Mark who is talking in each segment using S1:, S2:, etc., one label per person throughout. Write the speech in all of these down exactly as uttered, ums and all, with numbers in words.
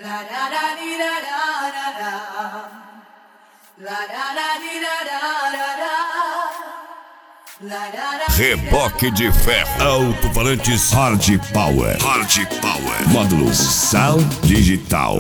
S1: Reboque de ferro. Alto-falantes Hard Power. Hard Power. Módulos Sound Digital.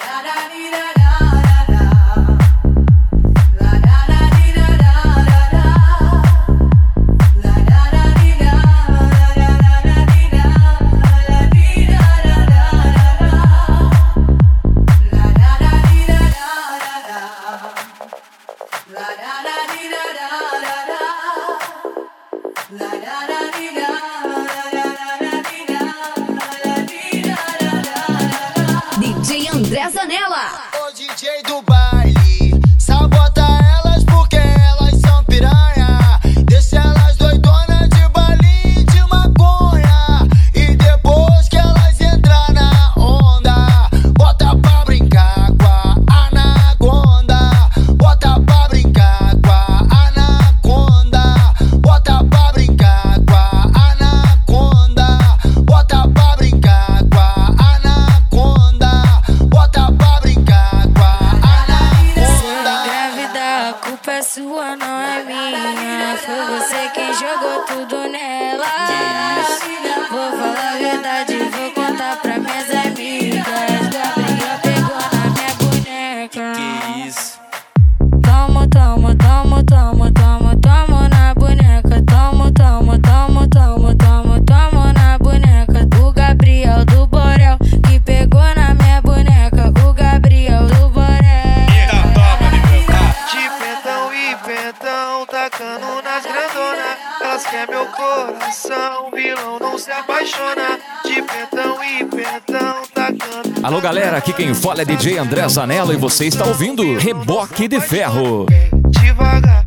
S2: D J André Zanella.
S3: O D J do baile sabota elas porque elas são piranha. Deixa elas doidonas de balinho de maconha. E depois que elas entrar na onda, bota pra brincar com a anaconda. Bota pra brincar com a anaconda. Bota pra brincar com a anaconda. Bota pra brincar com a anaconda. Bota pra brincar com a anaconda.
S4: Grávida, a culpa é sua, não é minha. Foi você quem jogou tudo nela. Vou falar a verdade, vou contar pra minhas amigas. Gabriel pegou na minha boneca.
S5: Que isso?
S4: Tomo, tomo, tomo, tomo, tomo, tomo na boneca. Tomo, tomo, tomo, tomo, tomo, tomo na boneca. O Gabriel do Borel que pegou na minha boneca. O Gabriel do Borel.
S5: De pentão e pentão, tacando nas grandonas. Elas querem meu coração, vilão não se apaixona. De pentão e pentão, tacando.
S6: Alô galera, aqui quem fala é D J André Zanella e você está ouvindo Reboque de Ferro.
S5: Devagar.